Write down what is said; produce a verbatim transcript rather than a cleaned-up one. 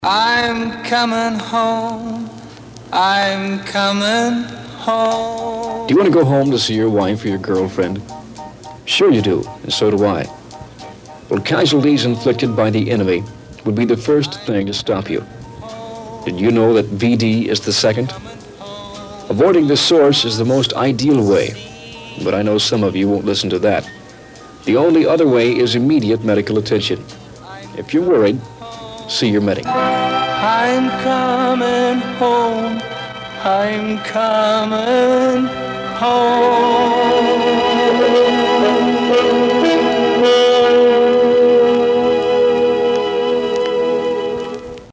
I'm coming home, I'm coming home. Do you want to go home to see your wife or your girlfriend? Sure you do, and so do I. Well, casualties inflicted by the enemy would be the first thing to stop you. Did you know that V D is the second? Avoiding the source is the most ideal way, but I know some of you won't listen to that. The only other way is immediate medical attention. If you're worried, see your medic. I'm coming home, I'm coming home.